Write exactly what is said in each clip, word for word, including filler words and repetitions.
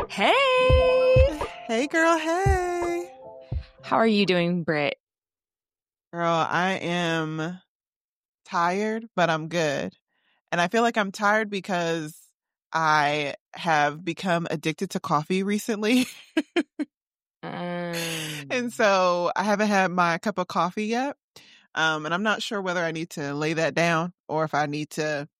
Hey! Hey, girl, hey. How are you doing, Britt? Girl, I am tired, but I'm good. And I feel like I'm tired because I have become addicted to coffee recently. Um, And so I haven't had my cup of coffee yet. Um, and I'm not sure whether I need to lay that down or if I need to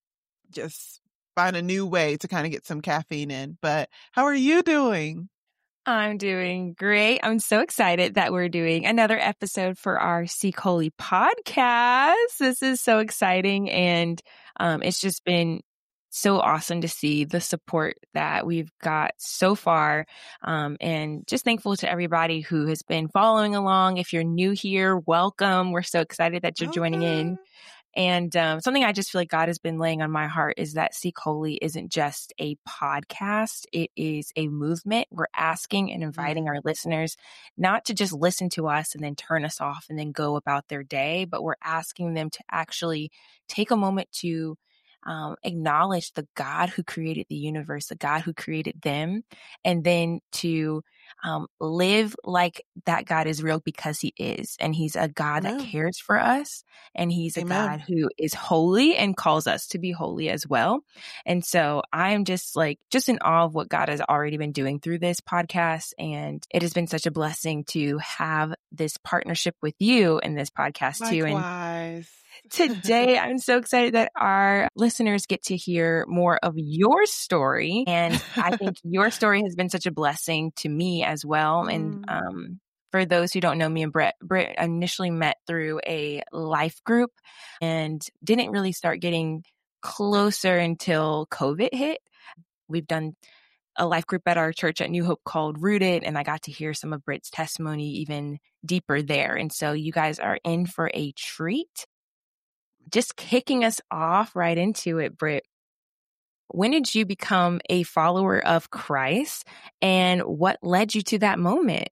just find a new way to kind of get some caffeine in. But how are you doing? I'm doing great. I'm so excited that we're doing another episode for our Seek Holy podcast. This is so exciting. And um, it's just been so awesome to see the support that we've got so far. Um, and just thankful to everybody who has been following along. If you're new here, welcome. We're so excited that you're joining in. Okay. And um, something I just feel like God has been laying on my heart is that Seek Holy isn't just a podcast. It is a movement. We're asking and inviting Mm. our listeners not to just listen to us and then turn us off and then go about their day, but we're asking them to actually take a moment to um, acknowledge the God who created the universe, the God who created them, and then to um, live like that God is real because he is. And he's a God that Amen. cares for us. And he's a Amen. God who is holy and calls us to be holy as well. And so I'm just like, just in awe of what God has already been doing through this podcast. And it has been such a blessing to have this partnership with you in this podcast too. And Likewise. today, I'm so excited that our listeners get to hear more of your story. And I think your story has been such a blessing to me as well. And Mm. um, for those who don't know me and Britt, Britt initially met through a life group and didn't really start getting closer until COVID hit. We've done a life group at our church at New Hope called Rooted, and I got to hear some of Britt's testimony even deeper there. And so you guys are in for a treat. Just kicking us off right into it, Britt. When did you become a follower of Christ, and what led you to that moment?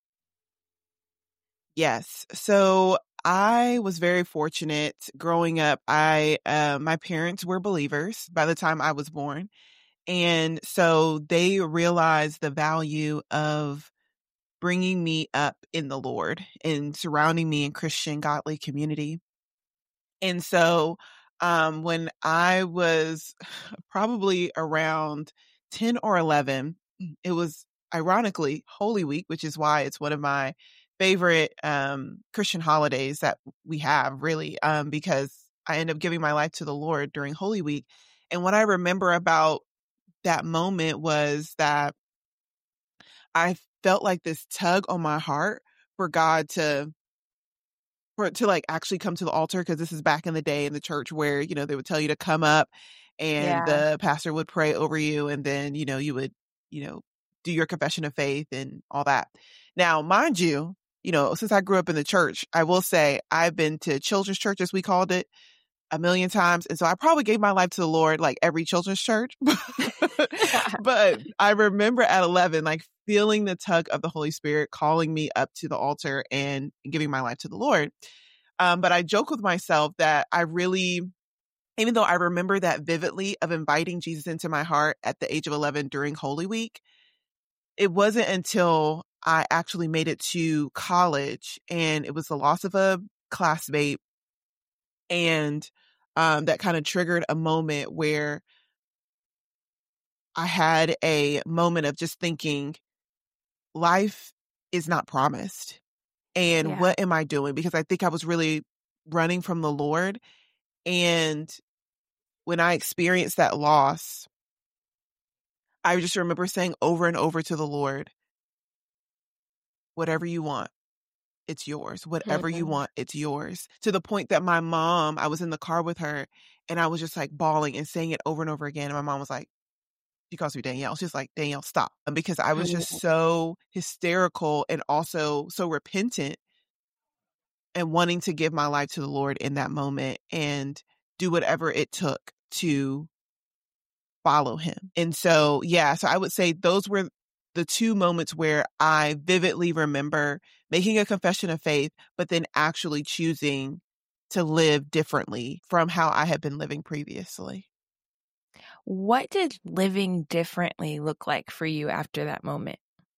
Yes. So I was very fortunate growing up. I, uh, my parents were believers by the time I was born. And so they realized the value of bringing me up in the Lord and surrounding me in Christian godly community. And so, um, when I was probably around ten or eleven, it was ironically Holy Week, which is why it's one of my favorite, um, Christian holidays that we have really, um, because I end up giving my life to the Lord during Holy Week. And what I remember about that moment was that I felt like this tug on my heart for God to for it to like actually come to the altar, because this is back in the day in the church where, you know, they would tell you to come up and Yeah. the pastor would pray over you, and then, you know, you would, you know, do your confession of faith and all that. Now, mind you, you know, since I grew up in the church, I will say I've been to children's church, as we called it, a million times. And so I probably gave my life to the Lord like every children's church. But I remember at eleven, like feeling the tug of the Holy Spirit calling me up to the altar and giving my life to the Lord. Um, but I joke with myself that I really, even though I remember that vividly of inviting Jesus into my heart at the age of eleven during Holy Week, it wasn't until I actually made it to college and it was the loss of a classmate, and um, that kind of triggered a moment where I had a moment of just thinking, life is not promised. And Yeah. what am I doing? Because I think I was really running from the Lord. And when I experienced that loss, I just remember saying over and over to the Lord, whatever you want, it's yours. Whatever you want, it's yours. To the point that my mom, I was in the car with her and I was just like bawling and saying it over and over again. And my mom was like, she calls me Danielle. She's like, Danielle, stop. Because I was just so hysterical and also so repentant and wanting to give my life to the Lord in that moment and do whatever it took to follow him. And so, yeah, so I would say those were the two moments where I vividly remember making a confession of faith, but then actually choosing to live differently from how I had been living previously. What did living differently look like for you after that moment?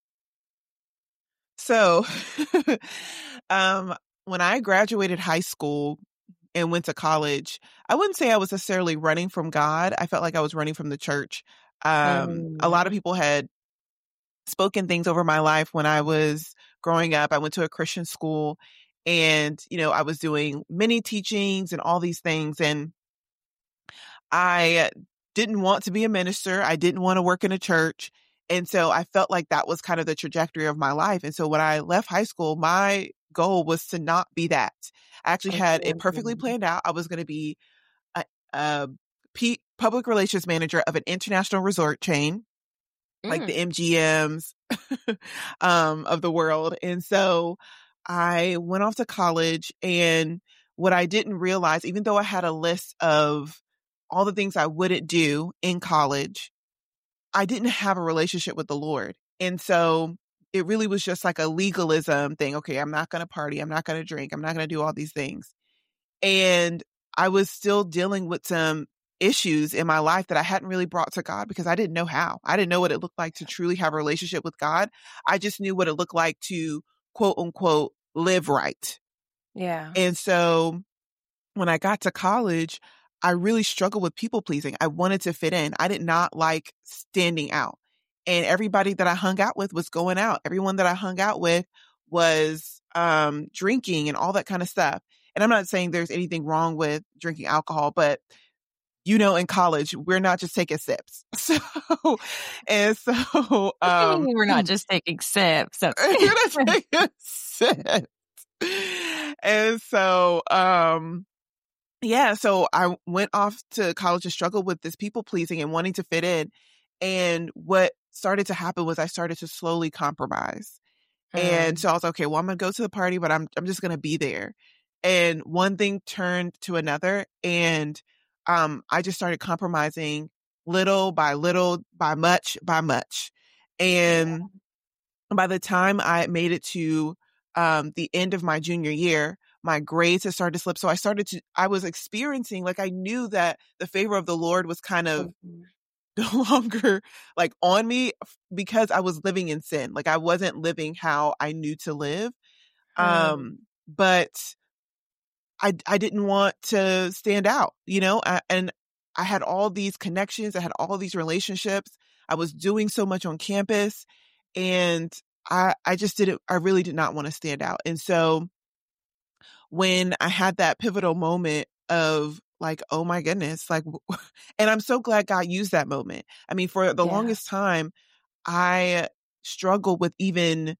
So, um, when I graduated high school and went to college, I wouldn't say I was necessarily running from God. I felt like I was running from the church. Um, a lot of Mm. people had spoken things over my life when I was growing up. I went to a Christian school and, you know, I was doing many teachings and all these things. And I didn't want to be a minister. I didn't want to work in a church. And so I felt like that was kind of the trajectory of my life. And so when I left high school, my goal was to not be that. I actually had it perfectly Mm. planned out. I was going to be a, a P, public relations manager of an international resort chain, like the Mm. M G Ms um, of the world. And so I went off to college, and what I didn't realize, even though I had a list of all the things I wouldn't do in college, I didn't have a relationship with the Lord. And so it really was just like a legalism thing. Okay, I'm not going to party. I'm not going to drink. I'm not going to do all these things. And I was still dealing with some issues in my life that I hadn't really brought to God because I didn't know how. I didn't know what it looked like to truly have a relationship with God. I just knew what it looked like to quote unquote live right. Yeah. And so when I got to college, I really struggled with people pleasing. I wanted to fit in. I did not like standing out. And everybody that I hung out with was going out. Everyone that I hung out with was um, drinking and all that kind of stuff. And I'm not saying there's anything wrong with drinking alcohol, but you know, in college, we're not just taking sips. So, and so, What do you mean um, we're not just taking sips? we're not taking sips. And so, um, yeah, so I went off to college and struggled with this people pleasing and wanting to fit in. And what started to happen was I started to slowly compromise. And Mm. so I was like, okay, well, I'm going to go to the party, but I'm, I'm just going to be there. And one thing turned to another. And, um, I just started compromising little by little, by much, by much. Yeah. And by the time I made it to, um, the end of my junior year, my grades had started to slip. So I started to, I was experiencing, like, I knew that the favor of the Lord was kind of Mhm. no longer like on me because I was living in sin. Like I wasn't living how I knew to live. Mm. Um, but I, I didn't want to stand out, you know, I, and I had all these connections. I had all these relationships. I was doing so much on campus, and I, I just didn't, I really did not want to stand out. And so when I had that pivotal moment of like, oh my goodness, like, and I'm so glad God used that moment. I mean, for the Yeah. longest time, I struggled with even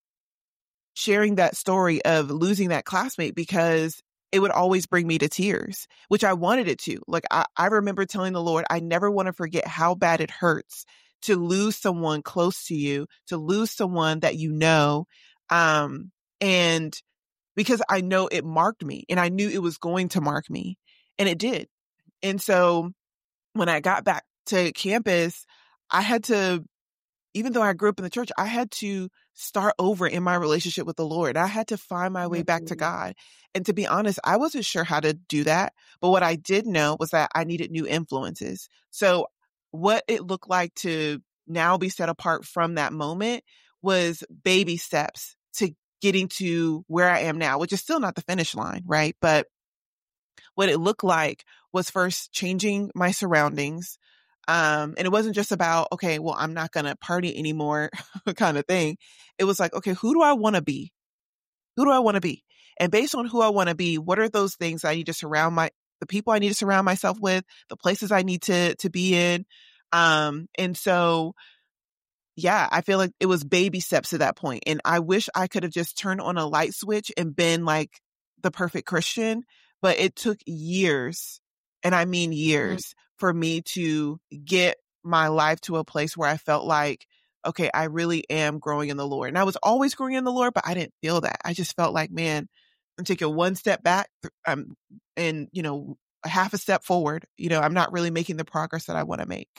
sharing that story of losing that classmate because it would always bring me to tears, which I wanted it to. Like, I, I remember telling the Lord, I never want to forget how bad it hurts to lose someone close to you, to lose someone that you know. Um, and because I know it marked me and I knew it was going to mark me, and it did. And so when I got back to campus, I had to, even though I grew up in the church, I had to start over in my relationship with the Lord. I had to find my way back to Mhm. God. And to be honest, I wasn't sure how to do that. But what I did know was that I needed new influences. So what it looked like to now be set apart from that moment was baby steps to getting to where I am now, which is still not the finish line, right? But what it looked like was first changing my surroundings. Um, and it wasn't just about, okay, well, I'm not going to party anymore kind of thing. It was like, okay, who do I want to be? Who do I want to be? And based on who I want to be, what are those things I need to surround my, the people I need to surround myself with, the places I need to, to be in. Um, and so, yeah, I feel like it was baby steps to that point. And I wish I could have just turned on a light switch and been like the perfect Christian, but it took years, and I mean Mm. years, for me to get my life to a place where I felt like, okay, I really am growing in the Lord. And I was always growing in the Lord, but I didn't feel that. I just felt like, man, I'm taking one step back, um, and, you know, a half a step forward. You know, I'm not really making the progress that I want to make.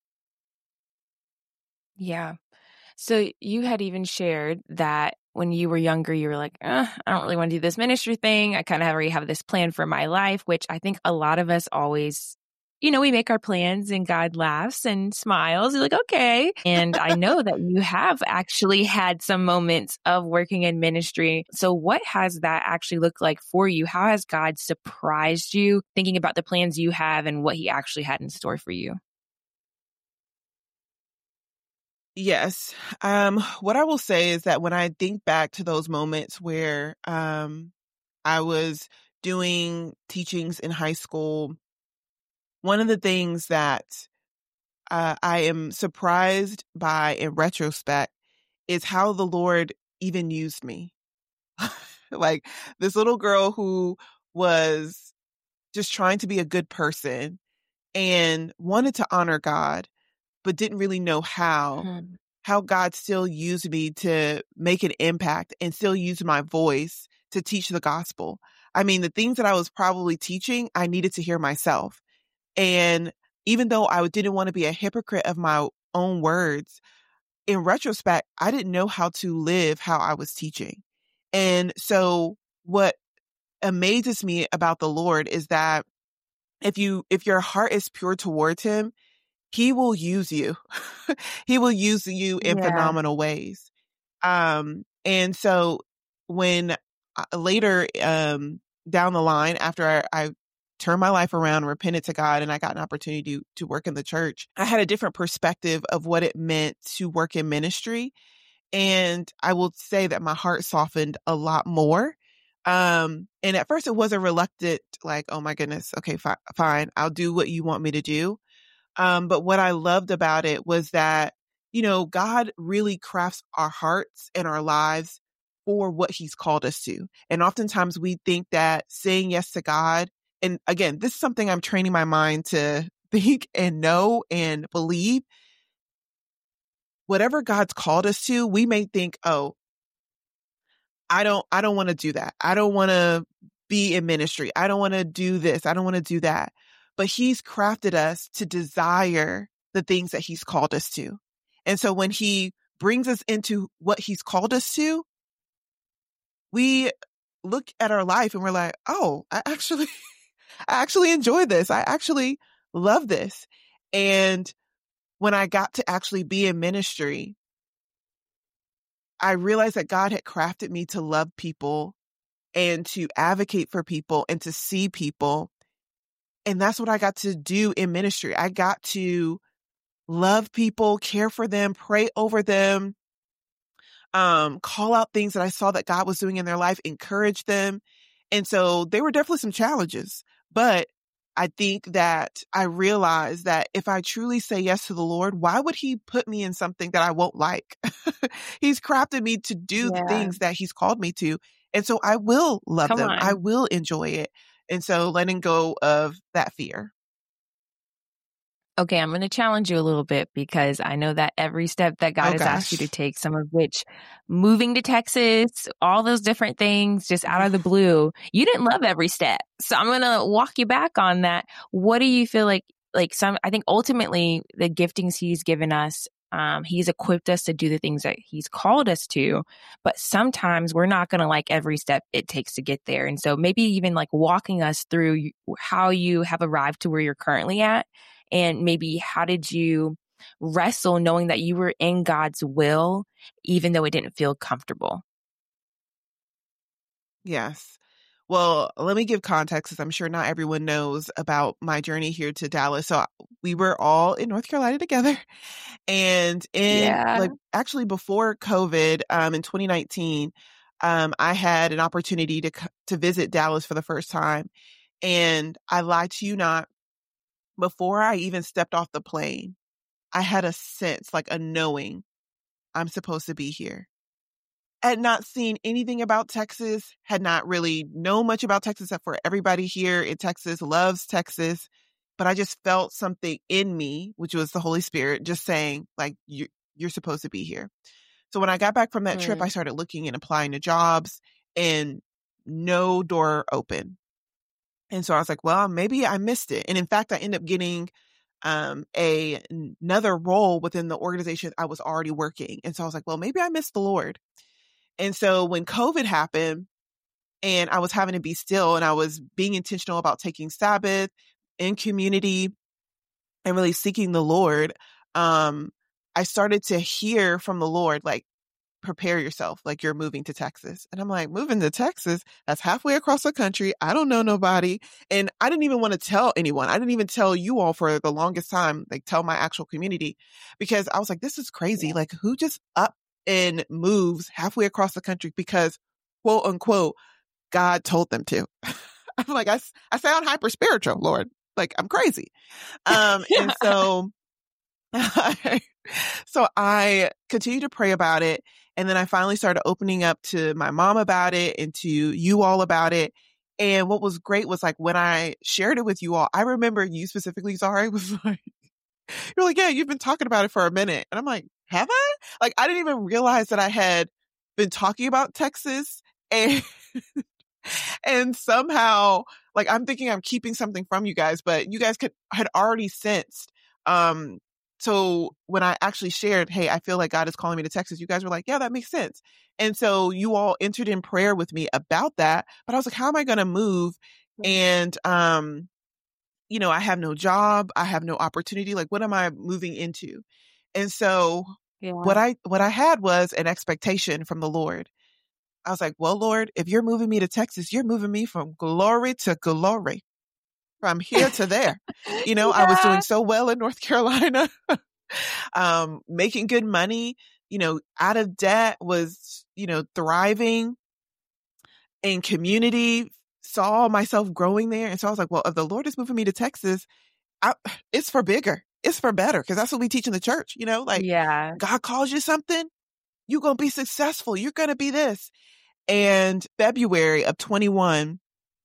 Yeah. So you had even shared that when you were younger, you were like, uh, I don't really want to do this ministry thing. I kind of already have this plan for my life, which I think a lot of us always you know, we make our plans and God laughs and smiles. You're like, okay. And I know that you have actually had some moments of working in ministry. So what has that actually looked like for you? How has God surprised you thinking about the plans you have and what he actually had in store for you? Yes. Um, what I will say is that when I think back to those moments where um, I was doing teachings in high school, one of the things that uh, I am surprised by in retrospect is how the Lord even used me. Like this little girl who was just trying to be a good person and wanted to honor God, but didn't really know how, Mhm. how God still used me to make an impact and still use my voice to teach the gospel. I mean, the things that I was probably teaching, I needed to hear myself. And even though I didn't want to be a hypocrite of my own words, in retrospect, I didn't know how to live how I was teaching. And so what amazes me about the Lord is that if you, if your heart is pure towards him, he will use you. He will use you in Yeah. phenomenal ways. Um, and so when uh, later, um, down the line, after I, I turned my life around, repented to God, and I got an opportunity to, to work in the church, I had a different perspective of what it meant to work in ministry. And I will say that my heart softened a lot more. Um, and at first it was a reluctant, like, oh my goodness, okay, fi- fine, I'll do what you want me to do. Um, but what I loved about it was that, you know, God really crafts our hearts and our lives for what he's called us to. And oftentimes we think that saying yes to God, and again, this is something I'm training my mind to think and know and believe. Whatever God's called us to, we may think, oh, I don't, I don't want to do that. I don't want to be in ministry. I don't want to do this. I don't want to do that. But he's crafted us to desire the things that he's called us to. And so when he brings us into what he's called us to, we look at our life and we're like, oh, I actually, I actually enjoy this. I actually love this. And when I got to actually be in ministry, I realized that God had crafted me to love people and to advocate for people and to see people. And that's what I got to do in ministry. I got to love people, care for them, pray over them, um, call out things that I saw that God was doing in their life, encourage them. And so there were definitely some challenges, but I think that I realized that if I truly say yes to the Lord, why would he put me in something that I won't like? He's crafted me to do the Yeah. things that he's called me to. And so I will love Come them. I on. will enjoy it. And so letting go of that fear. Okay, I'm going to challenge you a little bit because I know that every step that God Oh has asked you to gosh. take, some of which moving to Texas, all those different things just out of the blue, you didn't love every step. So I'm going to walk you back on that. What do you feel like, like some, I think ultimately the giftings he's given us, um, he's equipped us to do the things that he's called us to, but sometimes we're not going to like every step it takes to get there. And so maybe even like walking us through how you have arrived to where you're currently at. And maybe how did you wrestle knowing that you were in God's will, even though it didn't feel comfortable? Yes. Well, let me give context because I'm sure not everyone knows about my journey here to Dallas. So we were all in North Carolina together. And in Yeah. like actually before COVID, um, in twenty nineteen, um, I had an opportunity to, c- to visit Dallas for the first time. And I lied to you not, before I even stepped off the plane, I had a sense, like a knowing I'm supposed to be here. Had not seen anything about Texas, had not really known much about Texas except for everybody here in Texas loves Texas. But I just felt something in me, which was the Holy Spirit, just saying, like, you, you're supposed to be here. So when I got back from that trip, I Mm. started looking and applying to jobs and no door open. And so I was like, well, maybe I missed it. And in fact, I ended up getting um, a another role within the organization I was already working. And so I was like, well, maybe I missed the Lord. And so when COVID happened and I was having to be still and I was being intentional about taking Sabbath in community, and really seeking the Lord, um, I started to hear from the Lord, like, prepare yourself, like you're moving to Texas. And I'm like, moving to Texas? That's halfway across the country. I don't know nobody. And I didn't even want to tell anyone. I didn't even tell you all for the longest time, like tell my actual community, because I was like, this is crazy. Yeah. Like, who just up and moves halfway across the country because, quote unquote, God told them to? I'm like, I, I sound hyper spiritual, Lord. Like, I'm crazy. Um, Yeah. and so, so I continued to pray about it. And then I finally started opening up to my mom about it and to you all about it. And what was great was, like, when I shared it with you all, I remember you specifically, Zari, was like, you're like, yeah, you've been talking about it for a minute. And I'm like, have I? Like, I didn't even realize that I had been talking about Texas. And and somehow, like, I'm thinking I'm keeping something from you guys, but you guys could had already sensed. Um, so when I actually shared, hey, I feel like God is calling me to Texas, you guys were like, yeah, that makes sense. And so you all entered in prayer with me about that. But I was like, how am I going to move? And, um, you know, I have no job. I have no opportunity. Like, what am I moving into? And so Yeah. what I, what I had was an expectation from the Lord. I was like, well, Lord, if you're moving me to Texas, you're moving me from glory to glory, from here to there. You know, Yeah. I was doing so well in North Carolina, um, making good money, you know, out of debt, was, you know, thriving in community, saw myself growing there. And so I was like, well, if the Lord is moving me to Texas, I, it's for bigger. It's for better. Cause that's what we teach in the church, you know, like, Yeah. God calls you something, you're going to be successful. You're going to be this. And February of twenty-one,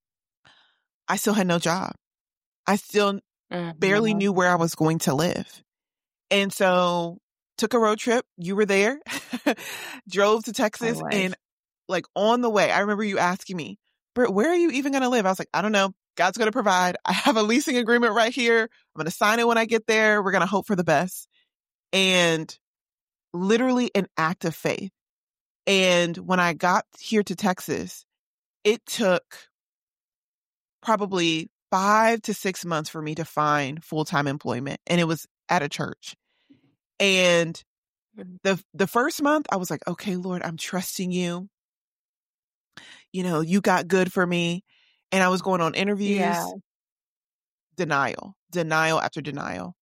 I still had no job. I still Mm-hmm. barely knew where I was going to live. And so took a road trip. You were there, drove to Texas, and like on the way, I remember you asking me, Britt, where are you even going to live? I was like, I don't know. God's going to provide. I have a leasing agreement right here. I'm going to sign it when I get there. We're going to hope for the best. And literally an act of faith. And when I got here to Texas, it took probably five to six months for me to find full-time employment. And it was at a church. And the, the first month I was like, okay, Lord, I'm trusting you. You know, you got good for me. And I was going on interviews, Yeah. denial, denial after denial.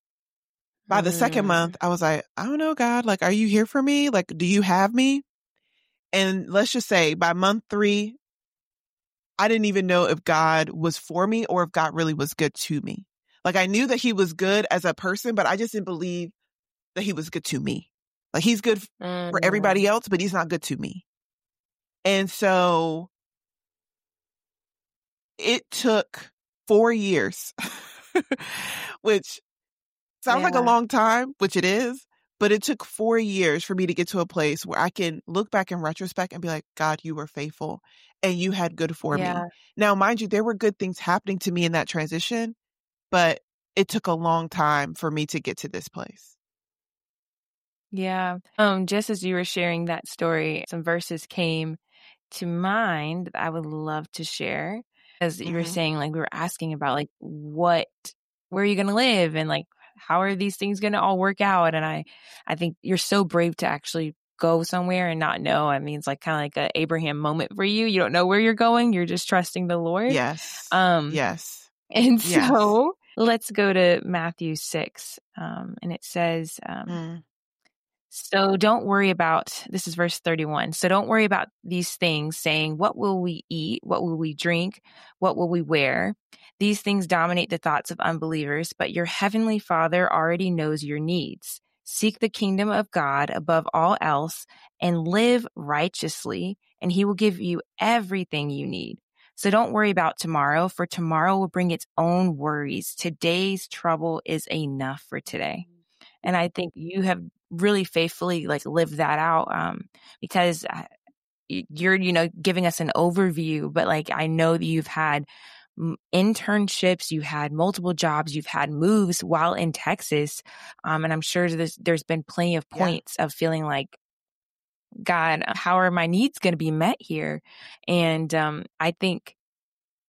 By the second Mm. month, I was like, I don't know, God, like, are you here for me? Like, do you have me? And let's just say by month three, I didn't even know if God was for me or if God really was good to me. Like, I knew that he was good as a person, but I just didn't believe that he was good to me. Like, he's good Mm. for everybody else, but he's not good to me. And so it took four years, which sounds Yeah. like a long time, which it is, but it took four years for me to get to a place where I can look back in retrospect and be like, God, you were faithful and you had good for Yeah. me. Now, mind you, there were good things happening to me in that transition, but it took a long time for me to get to this place. Yeah. Um, just as you were sharing that story, some verses came to mind that I would love to share. As you were Mhm. saying, like, we were asking about, like, what, where are you going to live? And, like, how are these things going to all work out? And I, I think you're so brave to actually go somewhere and not know. I mean, it's like kind of like an Abraham moment for you. You don't know where you're going. You're just trusting the Lord. Yes. Um, Yes. and Yes. so let's go to Matthew six. Um, and it says, um, Mm. so don't worry about, this is verse thirty-one. So don't worry about these things saying, what will we eat? What will we drink? What will we wear? These things dominate the thoughts of unbelievers, but your heavenly Father already knows your needs. Seek the kingdom of God above all else and live righteously, and he will give you everything you need. So don't worry about tomorrow, for tomorrow will bring its own worries. Today's trouble is enough for today. And I think you have really faithfully like lived that out, um, because you're, you know, giving us an overview, but like, I know that you've had internships, you've had multiple jobs, you've had moves while in Texas. Um, and I'm sure there's, there's been plenty of points yeah. of feeling like, God, how are my needs going to be met here? And, um, I think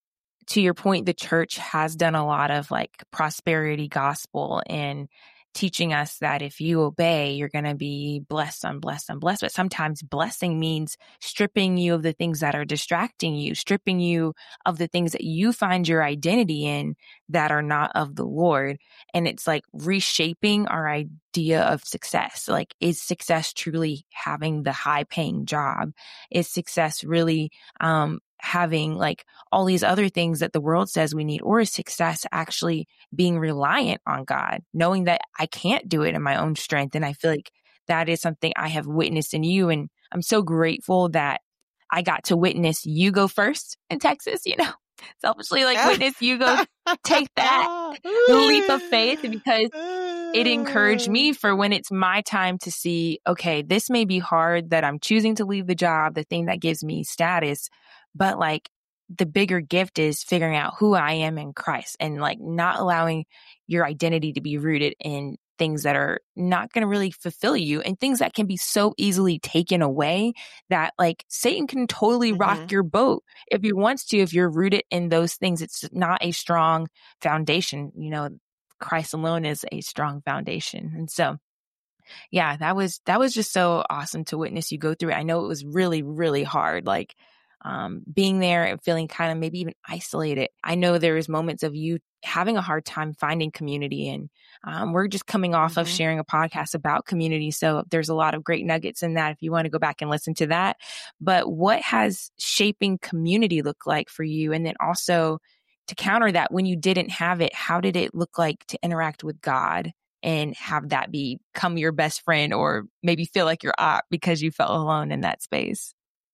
to your point, the church has done a lot of like prosperity gospel and teaching us that if you obey, you're going to be blessed on blessed on blessed. But sometimes blessing means stripping you of the things that are distracting you, stripping you of the things that you find your identity in that are not of the Lord. And it's like reshaping our idea of success. Like, is success truly having the high paying job? Is success really, um, having like all these other things that the world says we need, or is success actually being reliant on God, knowing that I can't do it in my own strength? And I feel like that is something I have witnessed in you. And I'm so grateful that I got to witness you go first in Texas, you know, selfishly like witness you go take that leap of faith, because it encouraged me for when it's my time to see, okay, this may be hard that I'm choosing to leave the job, the thing that gives me status, but like the bigger gift is figuring out who I am in Christ, and like not allowing your identity to be rooted in things that are not going to really fulfill you, and things that can be so easily taken away that like Satan can totally Mm-hmm. rock your boat if he wants to. If you're rooted in those things, it's not a strong foundation. You know, Christ alone is a strong foundation. And so, yeah, that was, that was just so awesome to witness you go through it. I know it was really, really hard. Like, um, being there and feeling kind of maybe even isolated. I know there was moments of you having a hard time finding community, and um, we're just coming off Mm-hmm. of sharing a podcast about community. So there's a lot of great nuggets in that if you want to go back and listen to that. But what has shaping community look like for you? And then also to counter that, when you didn't have it, how did it look like to interact with God and have that become your best friend, or maybe feel like you're op because you felt alone in that space?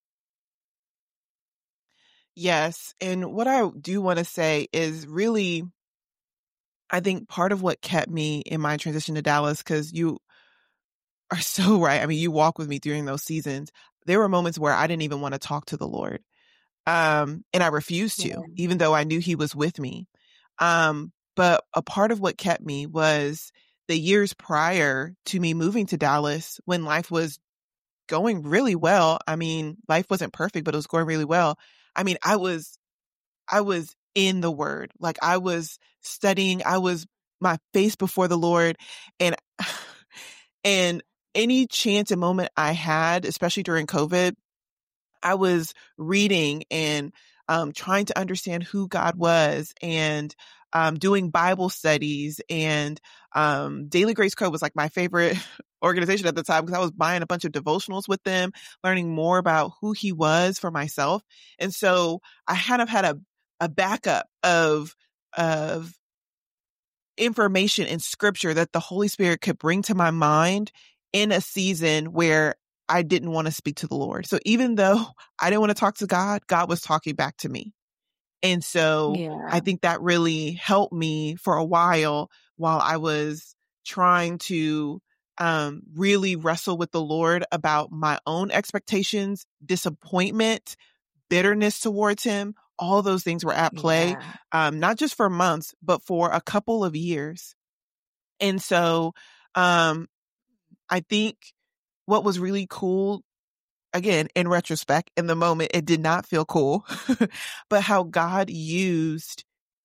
Yes. And what I do want to say is really, I think part of what kept me in my transition to Dallas, because you are so right. I mean, you walk with me during those seasons. There were moments where I didn't even want to talk to the Lord. Um, and I refused to, Yeah. even though I knew he was with me. Um, but a part of what kept me was the years prior to me moving to Dallas, when life was going really well. I mean, life wasn't perfect, but it was going really well. I mean, I was, I was in the word. Like, I was studying, I was my face before the Lord, and, and any chance and moment I had, especially during COVID, I was reading and um, trying to understand who God was, and um, doing Bible studies. And um, Daily Grace Co was like my favorite organization at the time, because I was buying a bunch of devotionals with them, learning more about who he was for myself. And so I kind of had a, a backup of, of information in scripture that the Holy Spirit could bring to my mind in a season where I didn't want to speak to the Lord. So even though I didn't want to talk to God, God was talking back to me. And so Yeah. I think that really helped me for a while, while I was trying to um, really wrestle with the Lord about my own expectations, disappointment, bitterness towards him. All those things were at play, Yeah. um, not just for months, but for a couple of years. And so um, I think what was really cool, again, in retrospect, in the moment, it did not feel cool, but how God used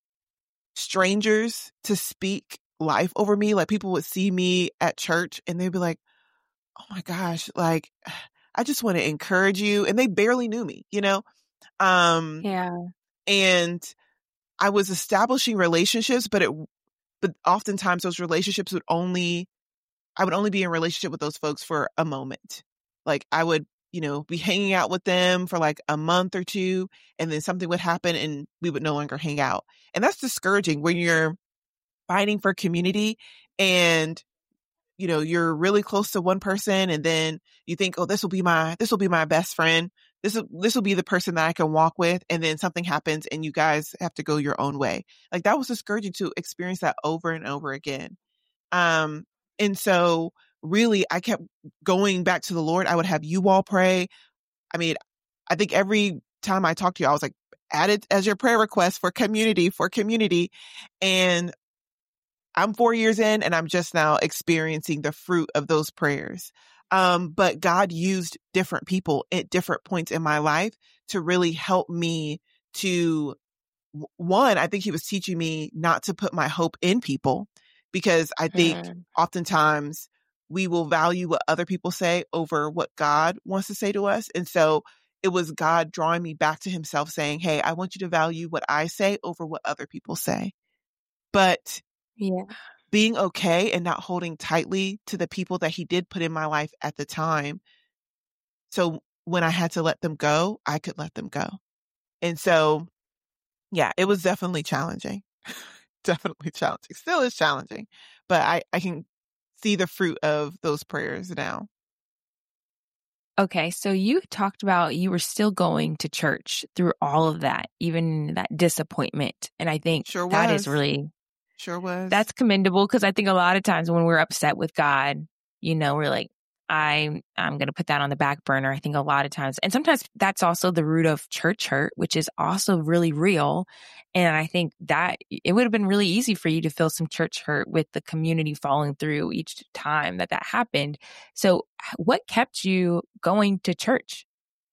strangers to speak life over me. Like, people would see me at church and they'd be like, oh my gosh, like, I just want to encourage you. And they barely knew me, you know? Um, Yeah. and I was establishing relationships, but it, but oftentimes those relationships would only, I would only be in a relationship with those folks for a moment. Like, I would, you know, be hanging out with them for like a month or two, and then something would happen and we would no longer hang out. And that's discouraging when you're fighting for community and, you know, you're really close to one person, and then you think, oh, this will be my, this will be my best friend. This will, this will be the person that I can walk with. And then something happens and you guys have to go your own way. Like, that was discouraging to experience that over and over again. Um, and so really I kept going back to the Lord. I would have you all pray. I mean, I think every time I talked to you, I was like, add it as your prayer request for community, for community. And I'm four years in, and I'm just now experiencing the fruit of those prayers. Um, but God used different people at different points in my life to really help me to one, I think he was teaching me not to put my hope in people, because I think Mm. oftentimes we will value what other people say over what God wants to say to us. And so it was God drawing me back to himself, saying, hey, I want you to value what I say over what other people say. But Yeah. being okay and not holding tightly to the people that he did put in my life at the time. So when I had to let them go, I could let them go. And so, yeah, it was definitely challenging. Definitely challenging. Still is challenging, but I, I can see the fruit of those prayers now. Okay, so you talked about you were still going to church through all of that, even that disappointment. And I think Sure that is was. really, Sure was. that's commendable, because I think a lot of times when we're upset with God, you know, we're like, I, I'm going to put that on the back burner. I think a lot of times, and sometimes that's also the root of church hurt, which is also really real. And I think that it would have been really easy for you to feel some church hurt with the community falling through each time that that happened. So what kept you going to church?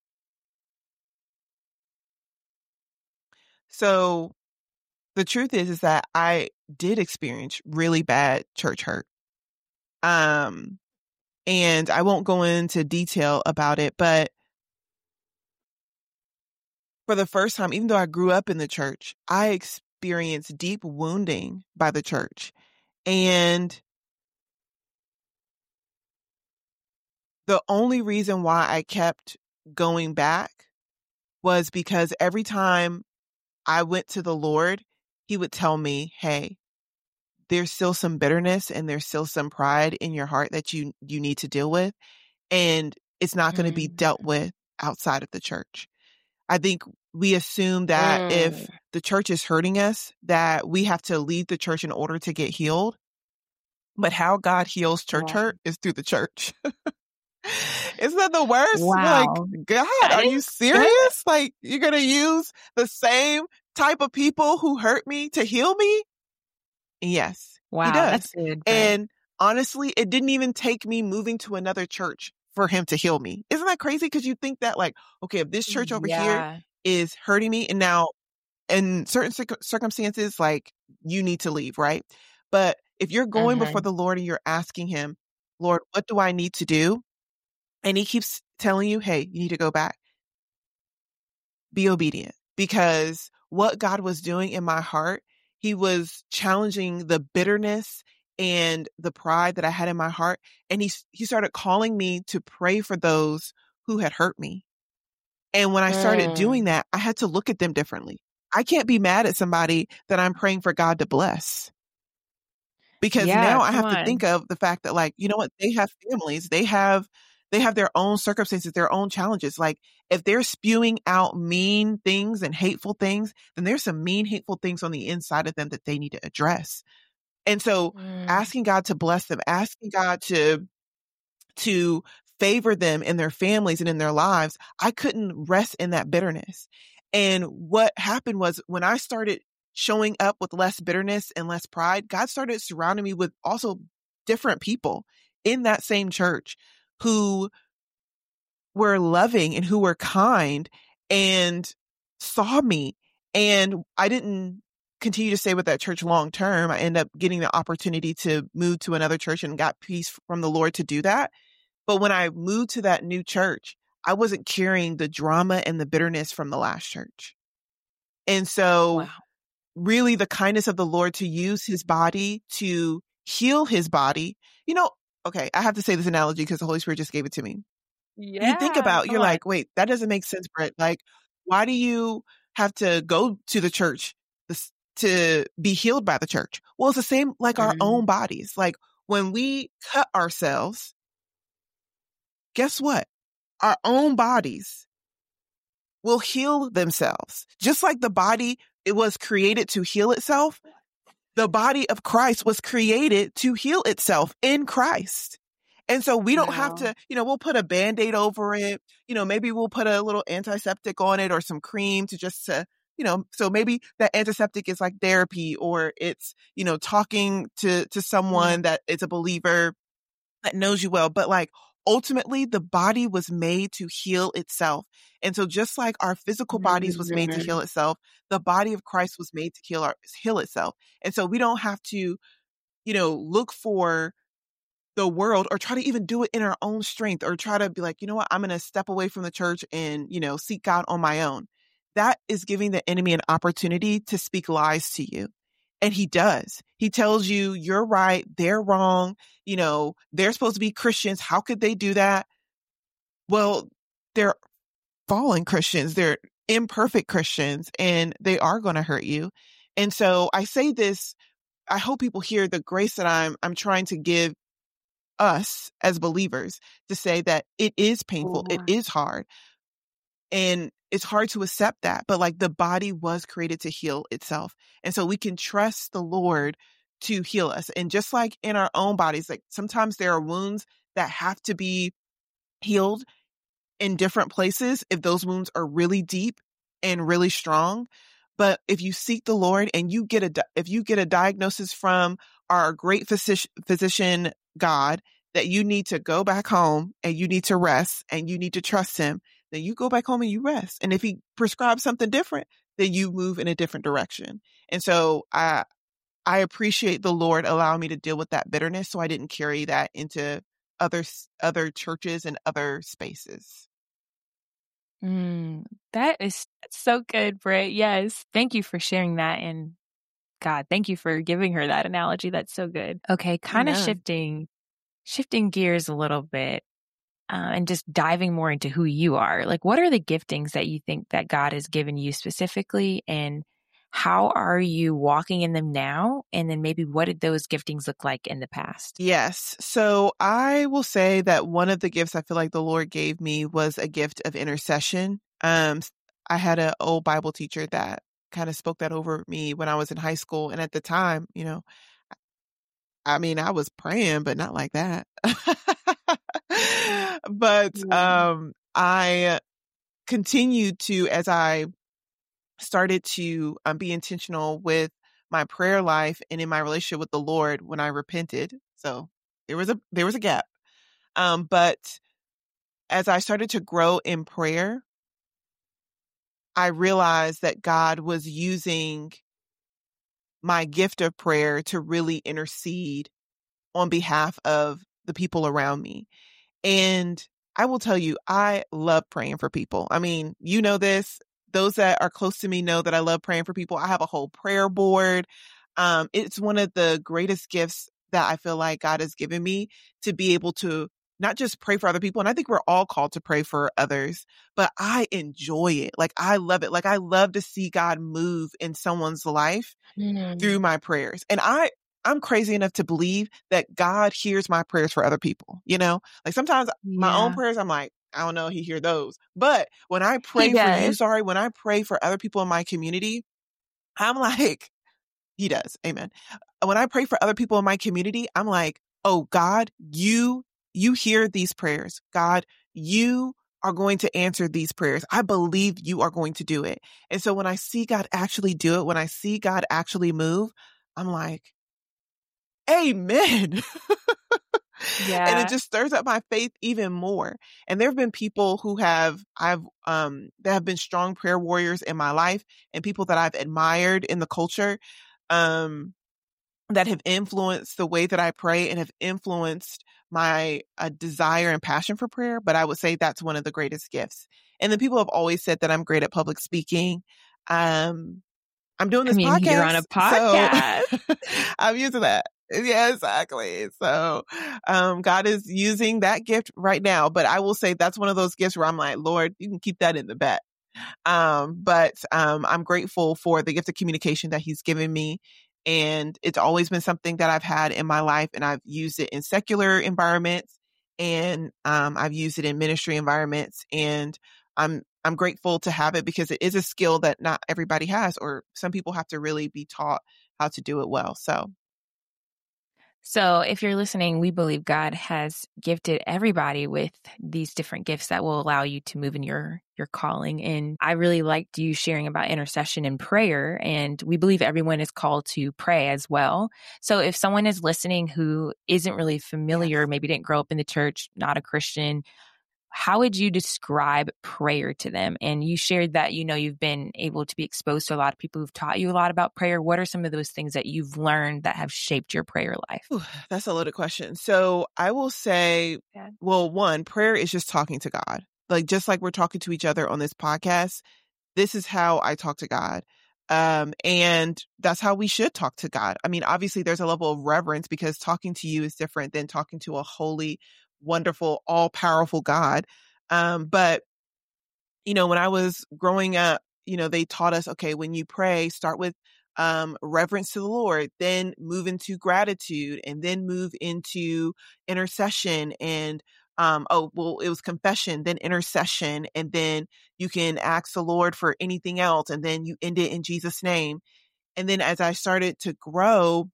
So the truth is, is that I did experience really bad church hurt. Um, and I won't go into detail about it, but for the first time, even though I grew up in the church, I experienced deep wounding by the church. And the only reason why I kept going back was because every time I went to the Lord, he would tell me, hey, there's still some bitterness and there's still some pride in your heart that you, you need to deal with. And it's not going to be dealt with outside of the church. I think we assume that Mm. if the church is hurting us, that we have to leave the church in order to get healed. But how God heals church Wow. hurt is through the church. Isn't that the worst? Wow. Like, God, That are you is serious? Like, you're going to use the same type of people who hurt me to heal me? Yes, he Wow, does. that's good, Brett. And honestly, it didn't even take me moving to another church for him to heal me. Isn't that crazy? Because you think that, like, okay, if this church over here Yeah. is hurting me, and now in certain circ- circumstances, like, you need to leave, right? But if you're going before Mhm. the Lord and you're asking him, Lord, what do I need to do? And he keeps telling you, hey, you need to go back. Be obedient, because what God was doing in my heart, he was challenging the bitterness and the pride that I had in my heart. And he, he started calling me to pray for those who had hurt me. And when I started doing Mm. that, I had to look at them differently. I can't be mad at somebody that I'm praying for God to bless. Because Yeah, now I come have to think on. of the fact that, like, you know what? They have families. They have, they have their own circumstances, their own challenges. Like, if they're spewing out mean things and hateful things, then there's some mean, hateful things on the inside of them that they need to address. And so Mm. asking God to bless them, asking God to, to favor them in their families and in their lives, I couldn't rest in that bitterness. And what happened was, when I started showing up with less bitterness and less pride, God started surrounding me with also different people in that same church who were loving and who were kind and saw me. And I didn't continue to stay with that church long term. I ended up getting the opportunity to move to another church and got peace from the Lord to do that. But when I moved to that new church, I wasn't carrying the drama and the bitterness from the last church. And so Wow. really the kindness of the Lord to use his body to heal his body. You know, okay, I have to say this analogy because the Holy Spirit just gave it to me. You think Yeah, about, come you're on. like, wait, that doesn't make sense, Brett. Like, why do you have to go to the church this, to be healed by the church? Well, it's the same like our own Mm. bodies. Like, when we cut ourselves, guess what? Our own bodies will heal themselves. Just like the body, it was created to heal itself. The body of Christ was created to heal itself in Christ. And so we don't have Wow. to, you know, we'll put a Band-Aid over it. You know, maybe we'll put a little antiseptic on it or some cream to just to, you know, so maybe that antiseptic is like therapy, or it's, you know, talking to, to Mm. someone that is a believer that knows you well. But like, ultimately the body was made to heal itself. And so just like our physical bodies was made to heal itself, the body of Christ was made to heal, our, heal itself. And so we don't have to, you know, look for the world or try to even do it in our own strength or try to be like, you know what, I'm going to step away from the church and, you know, seek God on my own. That is giving the enemy an opportunity to speak lies to you. And he does. He tells you you're right, they're wrong. You know, they're supposed to be Christians. How could they do that? Well, they're fallen Christians. They're imperfect Christians, and they are going to hurt you. And so I say this, I hope people hear the grace that I'm, I'm trying to give us as believers to say that it is painful. Oh. It is hard. And it's hard to accept that, but like the body was created to heal itself. And so we can trust the Lord to heal us. And just like in our own bodies, like sometimes there are wounds that have to be healed in different places if those wounds are really deep and really strong. But if you seek the Lord and you get a, if you get a diagnosis from our great physician, physician God, that you need to go back home and you need to rest and you need to trust him, then you go back home and you rest. And if he prescribes something different, then you move in a different direction. And so I, I appreciate the Lord allowing me to deal with that bitterness so I didn't carry that into other, other churches and other spaces. Mm, that is so good, Britt. Yes. Thank you for sharing that. And God, thank you for giving her that analogy. That's so good. Okay. Kind of shifting, shifting gears a little bit. Uh, and just diving more into who you are. Like, what are the giftings that you think that God has given you specifically, and how are you walking in them now? And then maybe what did those giftings look like in the past? Yes. So I will say that one of the gifts I feel like the Lord gave me was a gift of intercession. Um, I had an old Bible teacher that kind of spoke that over me when I was in high school. And at the time, you know, I mean, I was praying, but not like that. But um, I continued to, as I started to um, be intentional with my prayer life and in my relationship with the Lord when I repented. So there was a there was a gap. Um, but as I started to grow in prayer, I realized that God was using my gift of prayer to really intercede on behalf of the people around me. And I will tell you, I love praying for people. I mean, you know this. Those that are close to me know that I love praying for people. I have a whole prayer board. Um, it's one of the greatest gifts that I feel like God has given me to be able to not just pray for other people. And I think we're all called to pray for others, but I enjoy it. Like, I love it. Like, I love to see God move in someone's life mm. through my prayers. And I, I'm crazy enough to believe that God hears my prayers for other people. You know, like sometimes yeah. my own prayers, I'm like, I don't know, he hear those. But when I pray for you, sorry, when I pray for other people in my community, I'm like, he does. Amen. When I pray for other people in my community, I'm like, oh God, you, you hear these prayers. God, you are going to answer these prayers. I believe you are going to do it. And so when I see God actually do it, when I see God actually move, I'm like, amen. Yeah. And it just stirs up my faith even more. And there have been people who have, I've, um, that have been strong prayer warriors in my life and people that I've admired in the culture, um, that have influenced the way that I pray and have influenced my uh, desire and passion for prayer. But I would say that's one of the greatest gifts. And then people have always said that I'm great at public speaking. Um, I'm doing this I mean, podcast. You're on a podcast. So I'm using that. Yeah, exactly. So, um, God is using that gift right now, but I will say that's one of those gifts where I'm like, Lord, you can keep that in the back. Um, but, um, I'm grateful for the gift of communication that he's given me. And it's always been something that I've had in my life, and I've used it in secular environments, and, um, I've used it in ministry environments, and I'm, I'm grateful to have it because it is a skill that not everybody has, or some people have to really be taught how to do it well. So. So if you're listening, we believe God has gifted everybody with these different gifts that will allow you to move in your, your calling. And I really liked you sharing about intercession and prayer. And we believe everyone is called to pray as well. So if someone is listening who isn't really familiar, Yes. maybe didn't grow up in the church, not a Christian, how would you describe prayer to them? And you shared that, you know, you've been able to be exposed to a lot of people who've taught you a lot about prayer. What are some of those things that you've learned that have shaped your prayer life? Ooh, that's a loaded question. So I will say, Yeah. well, one, prayer is just talking to God. Like, just like we're talking to each other on this podcast, this is how I talk to God. Um, and that's how we should talk to God. I mean, obviously there's a level of reverence because talking to you is different than talking to a holy, wonderful, all powerful God. Um, but you know, when I was growing up, you know, they taught us, okay, when you pray, start with um, reverence to the Lord, then move into gratitude, and then move into intercession. And, um, oh, well, it was confession, then intercession, and then you can ask the Lord for anything else, and then you end it in Jesus' name. And then as I started to grow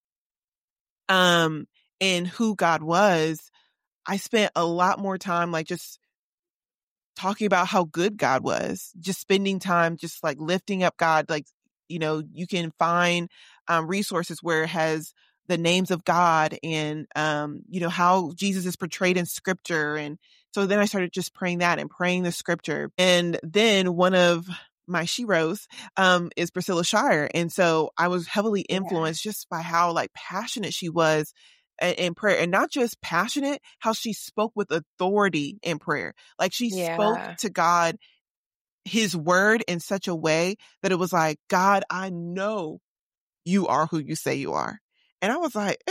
um, in who God was, I spent a lot more time like just talking about how good God was, just spending time, just like lifting up God. Like, you know, you can find um, resources where it has the names of God and, um, you know, how Jesus is portrayed in scripture. And so then I started just praying that and praying the scripture. And then one of my sheroes um, is Priscilla Shire. And so I was heavily influenced just by how like passionate she was in prayer, and not just passionate, how she spoke with authority in prayer. Like she spoke Yeah. to God, his word in such a way that it was like, God, I know you are who you say you are. And I was like,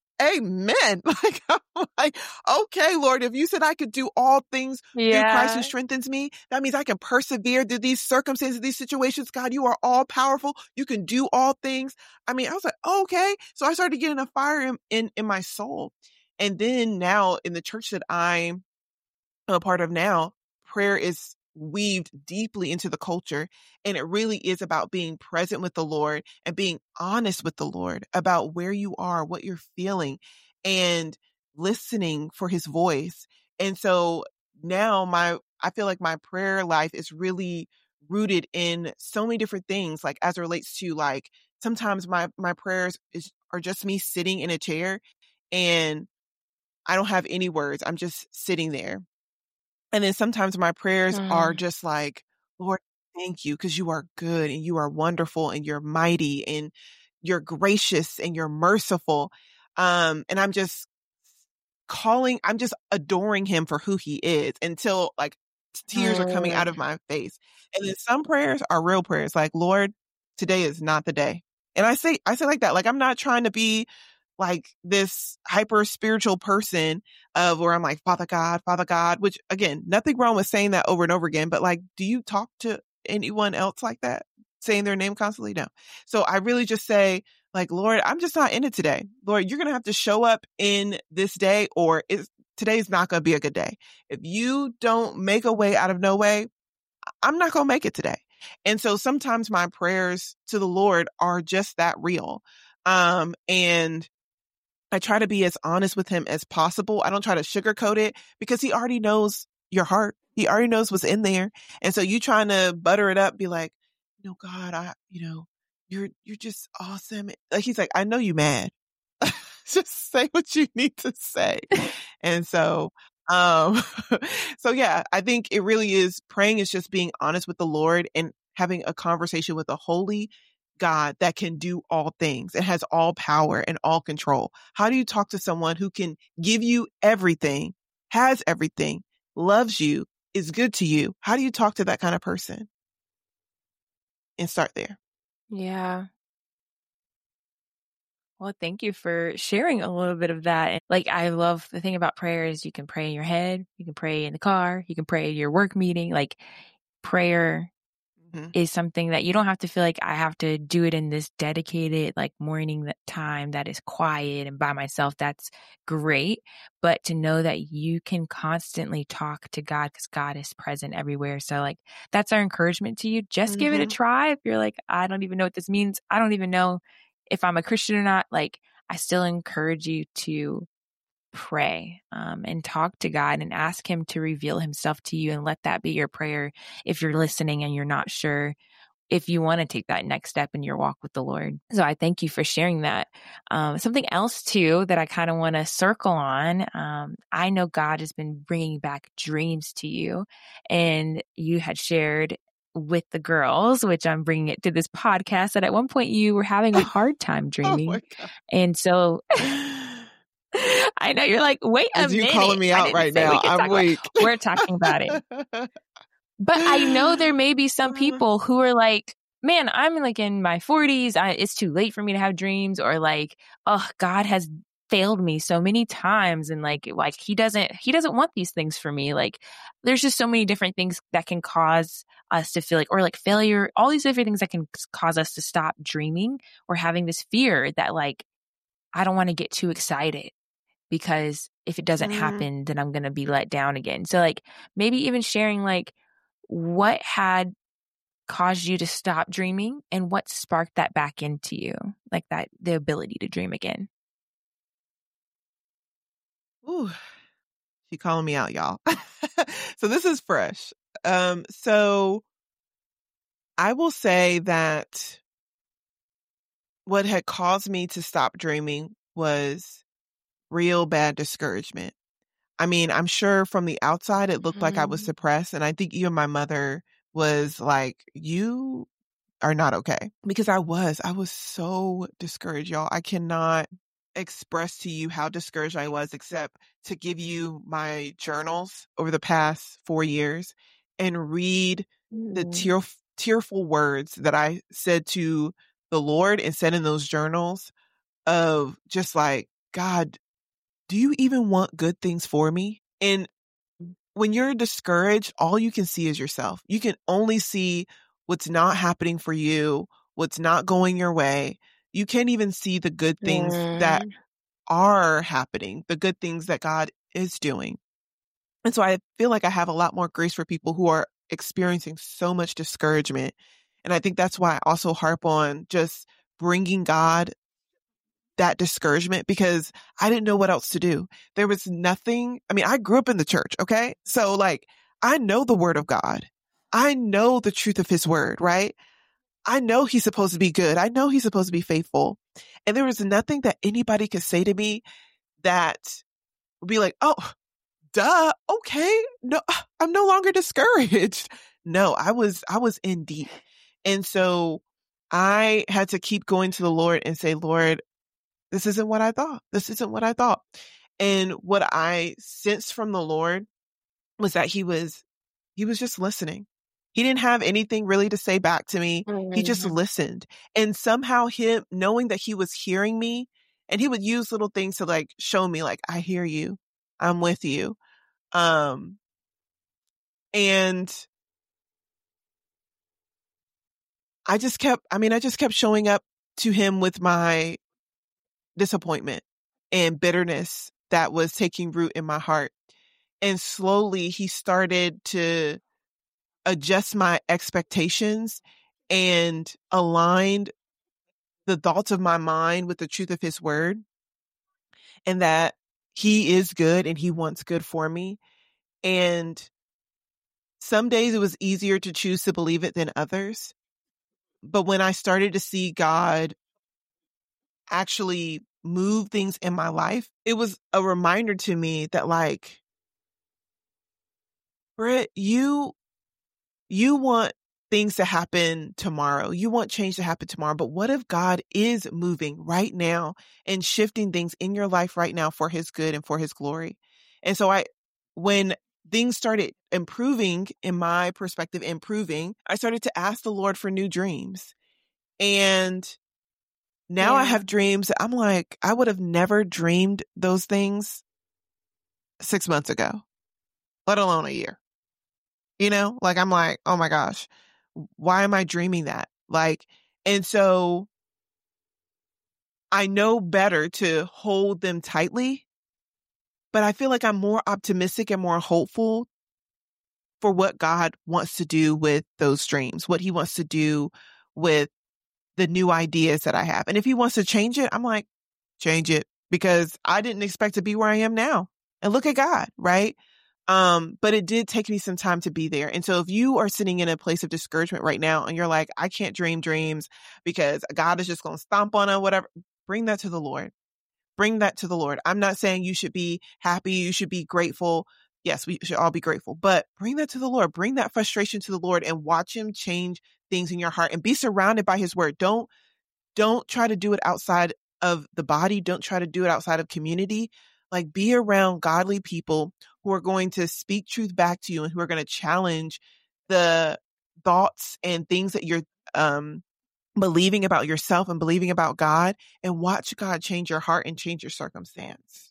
amen. Like, I'm like, okay, Lord, if you said I could do all things through Christ who Yeah. strengthens me, that means I can persevere through these circumstances, these situations. God, you are all powerful. You can do all things. I mean, I was like, okay. So I started getting a fire in, in, in my soul. And then now in the church that I'm a part of now, prayer is weaved deeply into the culture. And it really is about being present with the Lord and being honest with the Lord about where you are, what you're feeling, and listening for his voice. And so now my, I feel like my prayer life is really rooted in so many different things, like as it relates to like, sometimes my, my prayers is, are just me sitting in a chair and I don't have any words. I'm just sitting there. And then sometimes my prayers are Mm. just like, Lord, thank you because you are good and you are wonderful and you're mighty and you're gracious and you're merciful. Um, and I'm just calling, I'm just adoring him for who he is until like tears are coming out of Mm. my face. And then some prayers are real prayers like, Lord, today is not the day. And I say, I say like that, like I'm not trying to be like this hyper spiritual person of where I'm like, Father God, Father God, which again, nothing wrong with saying that over and over again, but like, do you talk to anyone else like that? Saying their name constantly? No. So I really just say like, Lord, I'm just not in it today. Lord, you're going to have to show up in this day or it's, today's not going to be a good day. If you don't make a way out of no way, I'm not going to make it today. And so sometimes my prayers to the Lord are just that real. Um, and I try to be as honest with him as possible. I don't try to sugarcoat it because he already knows your heart. He already knows what's in there. And so you trying to butter it up, be like, you know, God, I, you know, you're, you're just awesome. Like, he's like, I know you mad. Just say what you need to say. And so, um, so yeah, I think it really is praying is just being honest with the Lord and having a conversation with a holy God that can do all things and has all power and all control. How do you talk to someone who can give you everything, has everything, loves you, is good to you? How do you talk to that kind of person? And start there. Yeah. Well, thank you for sharing a little bit of that. Like, I love the thing about prayer is you can pray in your head, you can pray in the car, you can pray at your work meeting. Like, prayer Mm-hmm. is something that you don't have to feel like I have to do it in this dedicated, like, morning time that is quiet and by myself. That's great. But to know that you can constantly talk to God because God is present everywhere. So, like, that's our encouragement to you. Just give it a Mm-hmm. try. If you're like, I don't even know what this means. I don't even know if I'm a Christian or not. Like, I still encourage you to pray um, and talk to God and ask him to reveal himself to you, and let that be your prayer if you're listening and you're not sure if you want to take that next step in your walk with the Lord. So I thank you for sharing that. Um, something else too that I kind of want to circle on. Um, I know God has been bringing back dreams to you, and you had shared with the girls, which I'm bringing it to this podcast, that at one point you were having a hard time dreaming. Oh my God. And so I know you're like, wait a Is you minute. calling me I out didn't right say we now? could I'm talk about- weak. We're talking about it. But I know there may be some people who are like, man, I'm like in my forties. I, it's too late for me to have dreams, or like, oh, God has failed me so many times. And like, like he doesn't, he doesn't want these things for me. Like there's just so many different things that can cause us to feel like, or like failure, all these different things that can cause us to stop dreaming, or having this fear that like, I don't want to get too excited, because if it doesn't Mm. happen, then I'm going to be let down again. So like maybe even sharing like what had caused you to stop dreaming and what sparked that back into you, like that, the ability to dream again. Ooh, she calling me out, y'all. So this is fresh. Um, so I will say that what had caused me to stop dreaming was real bad discouragement. I mean, I'm sure from the outside it looked like I was Mm. depressed, and I think even my mother was like, you are not okay. Because I was, I was so discouraged, y'all. I cannot express to you how discouraged I was, except to give you my journals over the past four years and read the Mm. tear, tearful words that I said to the Lord and said in those journals of just like, God, do you even want good things for me? And when you're discouraged, all you can see is yourself. You can only see what's not happening for you, what's not going your way. You can't even see the good things that Mm. are happening, the good things that God is doing. And so I feel like I have a lot more grace for people who are experiencing so much discouragement. And I think that's why I also harp on just bringing God that discouragement, because I didn't know what else to do. There was nothing. I mean, I grew up in the church. Okay. So like, I know the word of God. I know the truth of his word, right? I know he's supposed to be good. I know he's supposed to be faithful. And there was nothing that anybody could say to me that would be like, oh, duh. Okay. No, I'm no longer discouraged. No, I was, I was in deep. And so I had to keep going to the Lord and say, Lord, this isn't what I thought. This isn't what I thought. And what I sensed from the Lord was that he was, he was just listening. He didn't have anything really to say back to me. Mm-hmm. He just listened. And somehow him knowing that he was hearing me, and he would use little things to like show me like, I hear you. I'm with you. Um, and I just kept, I mean, I just kept showing up to him with my disappointment and bitterness that was taking root in my heart. And slowly he started to adjust my expectations and aligned the thoughts of my mind with the truth of his word, and that he is good and he wants good for me. And some days it was easier to choose to believe it than others. But when I started to see God actually move things in my life, it was a reminder to me that like, Britt, you, you want things to happen tomorrow. You want change to happen tomorrow. But what if God is moving right now and shifting things in your life right now for his good and for his glory? And so I, when things started improving, in my perspective, improving, I started to ask the Lord for new dreams. And now yeah. I have dreams that I'm like, I would have never dreamed those things six months ago, let alone a year. You know, like I'm like, oh my gosh, why am I dreaming that? Like, and so I know better to hold them tightly, but I feel like I'm more optimistic and more hopeful for what God wants to do with those dreams, what he wants to do with the new ideas that I have. And if he wants to change it, I'm like, change it, because I didn't expect to be where I am now. And look at God, right? Um, but it did take me some time to be there. And so if you are sitting in a place of discouragement right now and you're like, I can't dream dreams because God is just going to stomp on them, whatever, bring that to the Lord. Bring that to the Lord. I'm not saying you should be happy. You should be grateful. Yes, we should all be grateful, but bring that to the Lord. Bring that frustration to the Lord and watch him change things in your heart and be surrounded by his word. Don't, don't try to do it outside of the body. Don't try to do it outside of community. Like, be around godly people who are going to speak truth back to you and who are going to challenge the thoughts and things that you're, um, believing about yourself and believing about God, and watch God change your heart and change your circumstance.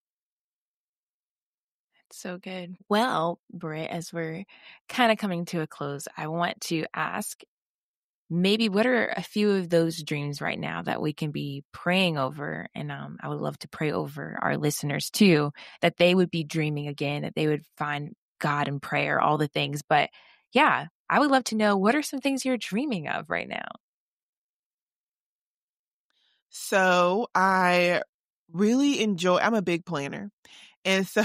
That's so good. Well, Britt, as we're kind of coming to a close, I want to ask, maybe what are a few of those dreams right now that we can be praying over? And um, I would love to pray over our listeners too, that they would be dreaming again, that they would find God in prayer, all the things. But yeah, I would love to know, what are some things you're dreaming of right now? So I really enjoy, I'm a big planner. And so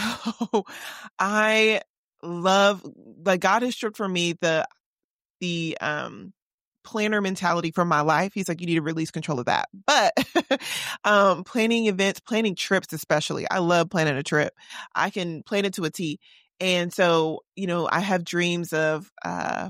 I love, like, God has stripped from me the, the, um, planner mentality from my life. He's like, you need to release control of that. But, um, planning events, planning trips, especially, I love planning a trip. I can plan it to a T. And so, you know, I have dreams of, uh,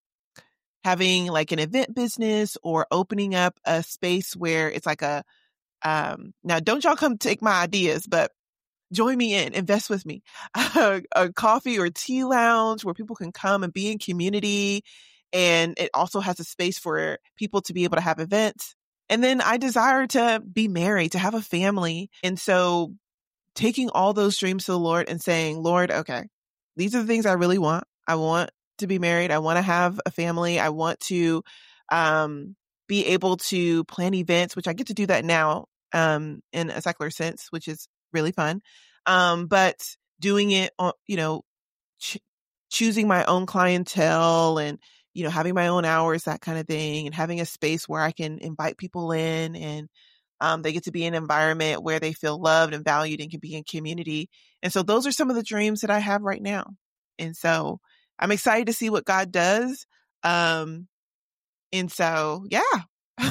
having like an event business or opening up a space where it's like a, um, now don't y'all come take my ideas, but join me in, invest with me, a, a coffee or tea lounge where people can come and be in community. And it also has a space for people to be able to have events. And then I desire to be married, to have a family. And so taking all those dreams to the Lord and saying, Lord, okay, these are the things I really want. I want to be married. I want to have a family. I want to, um, be able to plan events, which I get to do that now, um, in a secular sense, which is really fun. Um, but doing it, on, you know, ch- choosing my own clientele and, you know, having my own hours, that kind of thing, and having a space where I can invite people in and, um, they get to be in an environment where they feel loved and valued and can be in community. And so those are some of the dreams that I have right now. And so I'm excited to see what God does. Um, and so, yeah.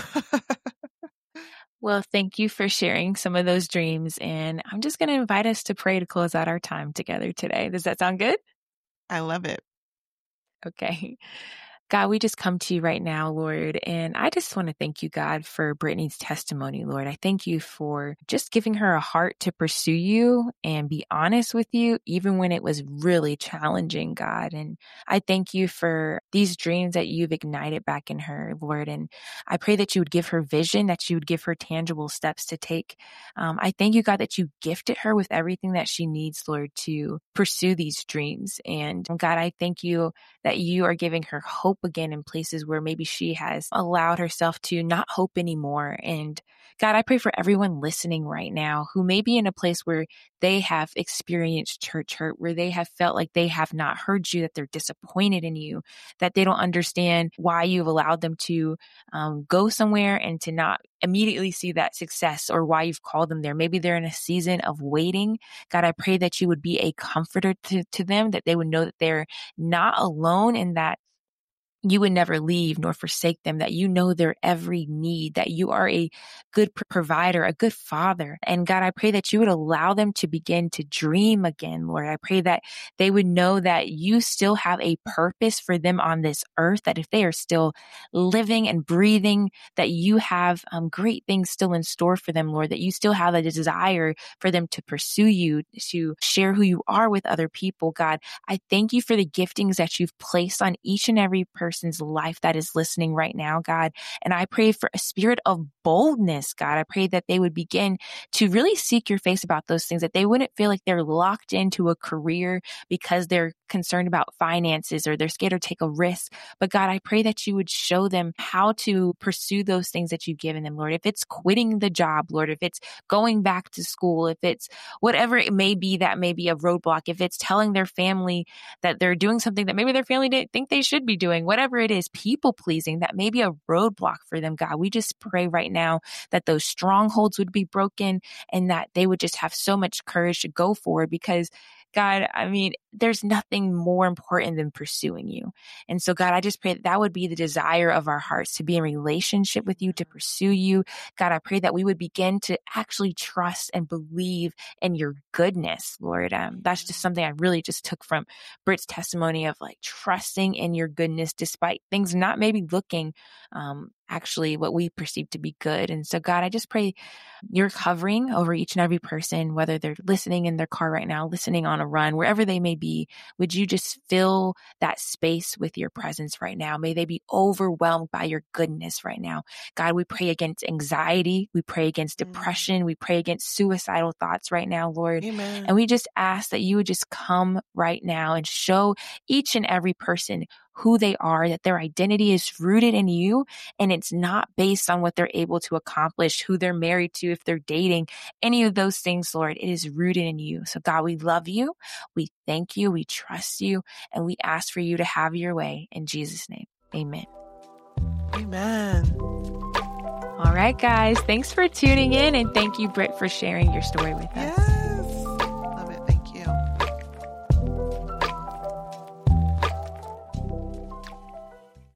Well, thank you for sharing some of those dreams. And I'm just going to invite us to pray to close out our time together today. Does that sound good? I love it. Okay. God, we just come to you right now, Lord, and I just want to thank you, God, for Brittany's testimony, Lord. I thank you for just giving her a heart to pursue you and be honest with you, even when it was really challenging, God. And I thank you for these dreams that you've ignited back in her, Lord. And I pray that you would give her vision, that you would give her tangible steps to take. Um, I thank you, God, that you gifted her with everything that she needs, Lord, to pursue these dreams. And God, I thank you that you are giving her hope again in places where maybe she has allowed herself to not hope anymore. And God, I pray for everyone listening right now who may be in a place where they have experienced church hurt, where they have felt like they have not heard you, that they're disappointed in you, that they don't understand why you've allowed them to um, go somewhere and to not immediately see that success, or why you've called them there. Maybe they're in a season of waiting. God, I pray that you would be a comforter to, to them, that they would know that they're not alone, and that you would never leave nor forsake them, that you know their every need, that you are a good provider, a good father. And God, I pray that you would allow them to begin to dream again, Lord. I pray that they would know that you still have a purpose for them on this earth, that if they are still living and breathing, that you have um, great things still in store for them, Lord, that you still have a desire for them to pursue you, to share who you are with other people. God, I thank you for the giftings that you've placed on each and every person person's life that is listening right now, God. And I pray for a spirit of boldness, God. I pray that they would begin to really seek your face about those things, that they wouldn't feel like they're locked into a career because they're concerned about finances or they're scared to take a risk. But God, I pray that you would show them how to pursue those things that you've given them, Lord. If it's quitting the job, Lord, if it's going back to school, if it's whatever it may be that may be a roadblock, if it's telling their family that they're doing something that maybe their family didn't think they should be doing, whatever whatever it is, people pleasing, that may be a roadblock for them, God. We just pray right now that those strongholds would be broken and that they would just have so much courage to go forward, because God, I mean, there's nothing more important than pursuing you. And so, God, I just pray that that would be the desire of our hearts, to be in relationship with you, to pursue you. God, I pray that we would begin to actually trust and believe in your goodness, Lord. Um, that's just something I really just took from Britt's testimony of like trusting in your goodness despite things not maybe looking um, actually what we perceive to be good. And so, God, I just pray your covering over each and every person, whether they're listening in their car right now, listening on a run, wherever they may be. Would you just fill that space with your presence right now? May they be overwhelmed by your goodness right now. God, we pray against anxiety. We pray against depression. We pray against suicidal thoughts right now, Lord. Amen. And we just ask that you would just come right now and show each and every person who they are, that their identity is rooted in you, and it's not based on what they're able to accomplish, who they're married to, if they're dating, any of those things, Lord. It is rooted in you. So God, we love you. We thank you. We trust you. And we ask for you to have your way in Jesus' name. Amen. Amen. All right, guys. Thanks for tuning in. And thank you, Britt, for sharing your story with us. Yeah.